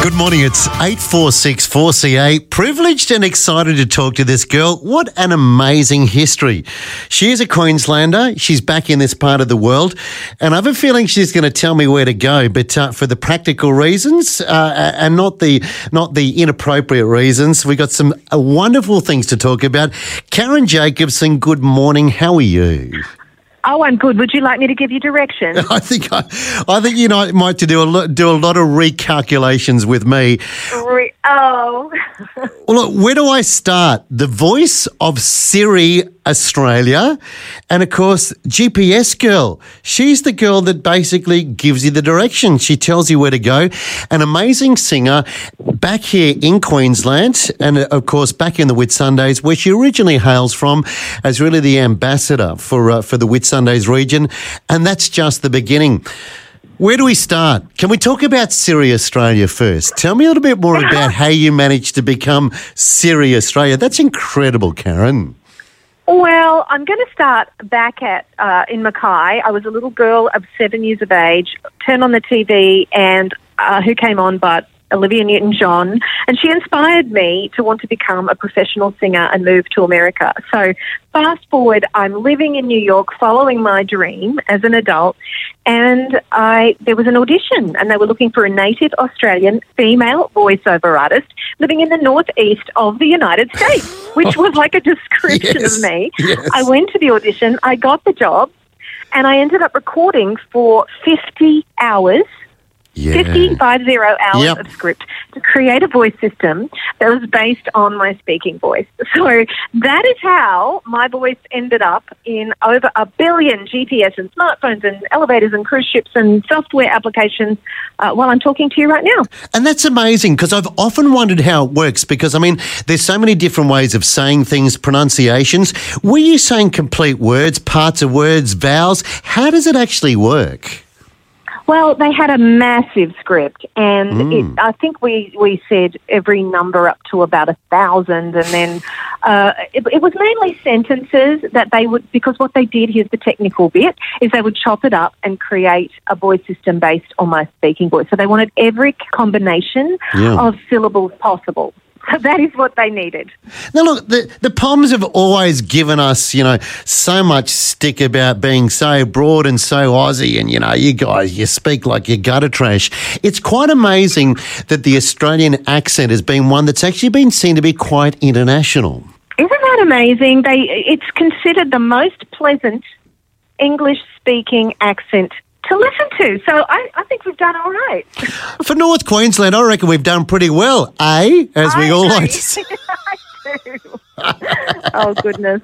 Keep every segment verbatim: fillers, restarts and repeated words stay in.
Good morning. It's eight four six four C A. Privileged and excited to talk to this girl. What an amazing history. She is a Queenslander. She's back in this part of the world. And I have a feeling she's going to tell me where to go. But uh, for the practical reasons uh, and not the not the inappropriate reasons, we got some uh, wonderful things to talk about. Karen Jacobson, good morning. How are you? Oh, I'm good. Would you like me to give you directions? I think I, I think you know, might to do a lot, do a lot of recalculations with me. Re- oh. Well, look, where do I start? The voice of Siri Australia, and of course, G P S girl. She's the girl that basically gives you the direction. She tells you where to go. An amazing singer back here in Queensland, and of course, back in the Whitsundays, where she originally hails from, as really the ambassador for uh, for the Whitsundays region, and that's just the beginning. Where do we start? Can we talk about Siri Australia first? Tell me a little bit more about how you managed to become Siri Australia. That's incredible, Karen. Well, I'm going to start back at uh, in Mackay. I was a little girl of seven years of age, turned on the T V, and uh, who came on but Olivia Newton-John, and she inspired me to want to become a professional singer and move to America. So fast forward, I'm living in New York following my dream as an adult, and I there was an audition, and they were looking for a native Australian female voiceover artist living in the northeast of the United States, which was like a description Yes, of me. yes. I went to the audition, I got the job, and I ended up recording for fifty hours. Yeah. fifty, five zero hours Yep. of script to create a voice system that was based on my speaking voice. So that is how my voice ended up in over a billion G P S and smartphones and elevators and cruise ships and software applications uh, while I'm talking to you right now. And that's amazing, because I've often wondered how it works, because, I mean, there's so many different ways of saying things, pronunciations. Were you saying complete words, parts of words, vowels? How does it actually work? Well, they had a massive script, and Mm. it, I think we, we said every number up to about a thousand, and then uh, it, it was mainly sentences that they would, because what they did, here's the technical bit, is they would chop it up and create a voice system based on my speaking voice. So they wanted every combination Yeah. of syllables possible. So that is what they needed. Now, look, the, the Poms have always given us, you know, so much stick about being so broad and so Aussie, and, you know, you guys, you speak like you're gutter trash. It's quite amazing that the Australian accent has been one that's actually been seen to be quite international. Isn't that amazing? They It's considered the most pleasant English-speaking accent to listen to. So I, I think we've done all right. For North Queensland, I reckon we've done pretty well, eh? As we I all agree. like to say. I do. Oh, goodness.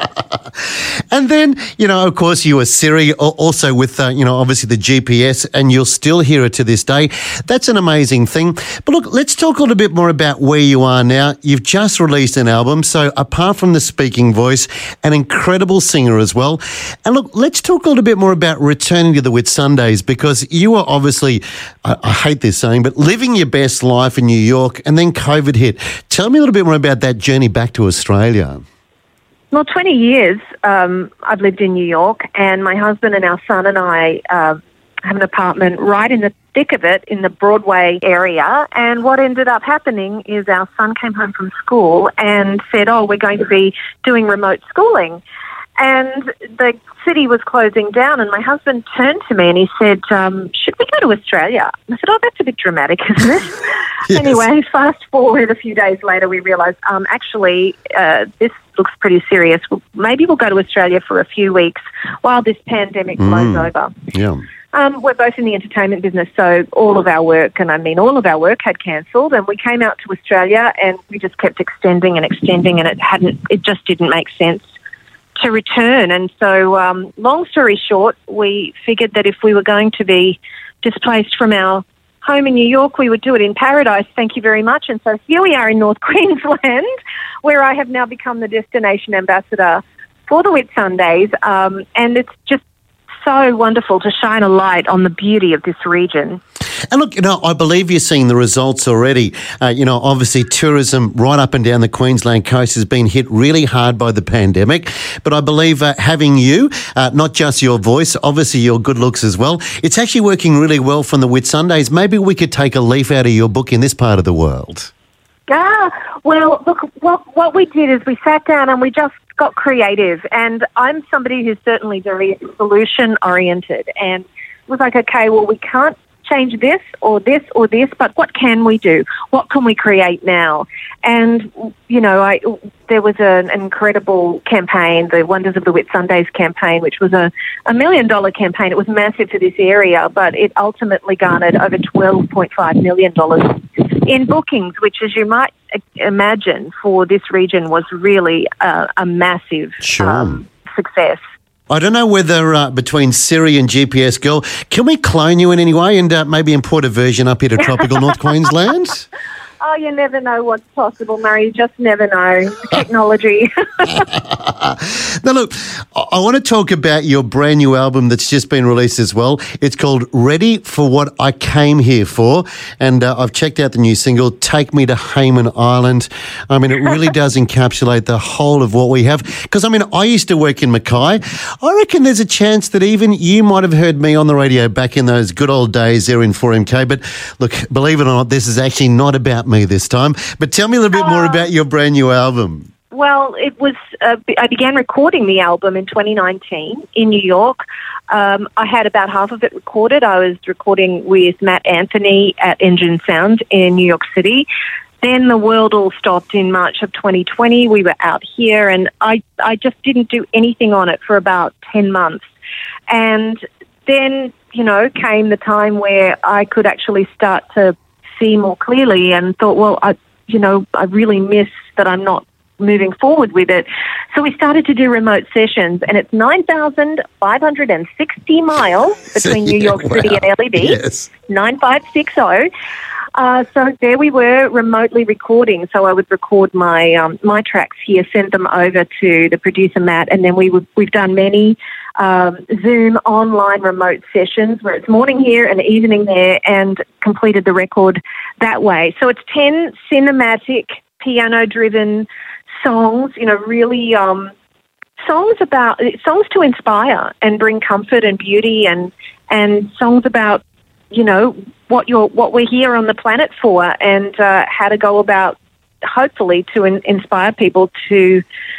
And then, you know, of course, you were Siri, al- also with, uh, you know, obviously the G P S, and you'll still hear it to this day. That's an amazing thing. But look, let's talk a little bit more about where you are now. You've just released an album, so apart from the speaking voice, an incredible singer as well. And look, let's talk a little bit more about returning to the Whitsundays, because you are obviously, I, I hate this saying, but living your best life in New York, and then COVID hit. Tell me a little bit more about that journey back to Australia. Well, twenty years um, I've lived in New York, and my husband and our son and I uh, have an apartment right in the thick of it in the Broadway area. And what ended up happening is our son came home from school and said, oh, we're going to be doing remote schooling. And the city was closing down, and my husband turned to me and he said, um, should we go to Australia? And I said, oh, that's a bit dramatic, isn't it? Yes. Anyway, fast forward a few days later, we realised, um, actually, uh, this looks pretty serious. Well, maybe we'll go to Australia for a few weeks while this pandemic blows over. Yeah. Um, we're both in the entertainment business, so all of our work, and I mean all of our work, had cancelled, and we came out to Australia, and we just kept extending and extending, and it hadn't, it just didn't make sense to return. And so, um, long story short, we figured that if we were going to be displaced from our home in New York, we would do it in paradise. Thank you very much. And so here we are in North Queensland, where I have now become the destination ambassador for the Whitsundays, um, and it's just so wonderful to shine a light on the beauty of this region. And look, you know, I believe you're seeing the results already. Uh, you know, obviously tourism right up and down the Queensland coast has been hit really hard by the pandemic. But I believe uh, having you, uh, not just your voice, obviously your good looks as well, it's actually working really well from the Whitsundays. Maybe we could take a leaf out of your book in this part of the world. Ah, well, look, what, what we did is we sat down and we just got creative. And I'm somebody who's certainly very solution-oriented. And it was like, okay, well, we can't change this or this or this, but what can we do? What can we create now? And, you know, I there was an incredible campaign, the Wonders of the Whitsundays campaign, which was a, a million dollar campaign. It was massive for this area, but it ultimately garnered over twelve point five million dollars in bookings, which, as you might imagine, for this region was really a, a massive Sure. um, success. I don't know whether uh, between Siri and G P S Girl, can we clone you in any way and uh, maybe import a version up here to tropical North Queensland? Oh, you never know what's possible, Murray. You just never know. Technology. Now, look, I, I want to talk about your brand new album that's just been released as well. It's called Ready for What I Came Here For. And uh, I've checked out the new single, Take Me to Hayman Island. I mean, it really does encapsulate the whole of what we have. Because, I mean, I used to work in Mackay. I reckon there's a chance that even you might have heard me on the radio back in those good old days there in four M K. But look, believe it or not, this is actually not about me this time. But tell me a little bit more about your brand new album. Well, it was. Uh, I began recording the album in twenty nineteen in New York. Um, I had about half of it recorded. I was recording with Matt Anthony at Engine Sound in New York City. Then the world all stopped in March of twenty twenty. We were out here, and I, I just didn't do anything on it for about ten months. And then, you know, came the time where I could actually start to see more clearly and thought, well, I, you know, I really miss that I'm not moving forward with it. So we started to do remote sessions, and it's nine thousand five hundred sixty miles between New York City wow. and L E D, yes. nine five six zero. Uh, so there we were remotely recording. So I would record my um, my tracks here, send them over to the producer Matt, and then we would we've done many um, Zoom online remote sessions where it's morning here and evening there, and completed the record that way. So it's ten cinematic, piano-driven songs. You know, really um, songs about songs to inspire and bring comfort and beauty, and and songs about, you know, what you're, what we're here on the planet for, and uh, how to go about, hopefully, to in, inspire people to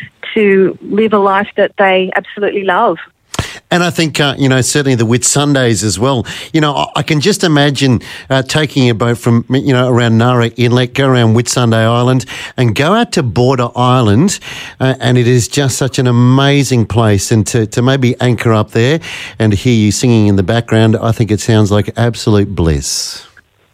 to live a life that they absolutely love. And I think, uh, you know, certainly the Whitsundays as well. You know, I, I can just imagine uh, taking a boat from, you know, around Nara Inlet, go around Whitsunday Island and go out to Border Island. Uh, and it is just such an amazing place. And to, to maybe anchor up there and hear you singing in the background, I think it sounds like absolute bliss.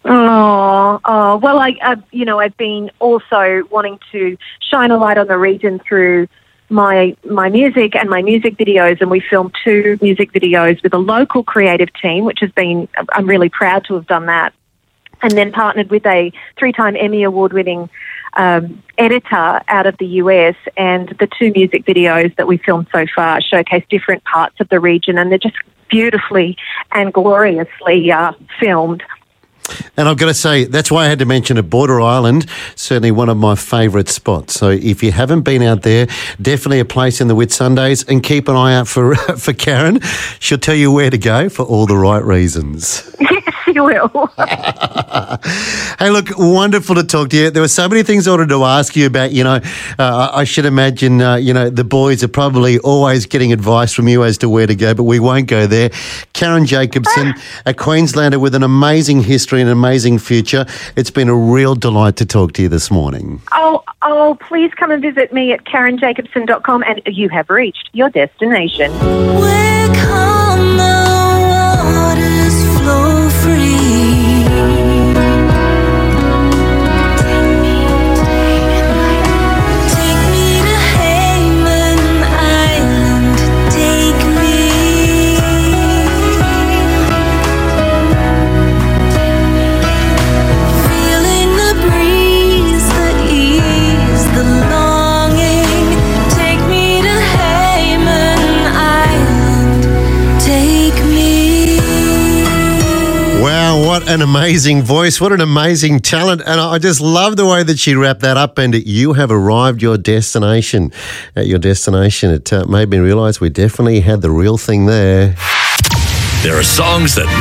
Oh, oh, well, I, I, you know, I've been also wanting to shine a light on the region through my my music and my music videos, and we filmed two music videos with a local creative team, which has been, I'm really proud to have done that, and then partnered with a three-time Emmy Award-winning um, editor out of the U S, and the two music videos that we filmed so far showcase different parts of the region, and they're just beautifully and gloriously uh, filmed. And I've got to say, that's why I had to mention it. Border Island, certainly one of my favourite spots. So if you haven't been out there, definitely a place in the Whitsundays, and keep an eye out for for Karen. She'll tell you where to go for all the right reasons. Yes, she will. Hey, look, wonderful to talk to you. There were so many things I wanted to ask you about. You know, uh, I should imagine, uh, you know, the boys are probably always getting advice from you as to where to go, but we won't go there. Karen Jacobson, a Queenslander with an amazing history and an amazing future. It's been a real delight to talk to you this morning. Oh, oh, please come and visit me at karen jacobson dot com, and you have reached your destination. Where come the waters flow free? Take me What an amazing voice. What an amazing talent. And I just love the way that she wrapped that up. And you have arrived your destination. At your destination, it uh, made me realise we definitely had the real thing there. There are songs that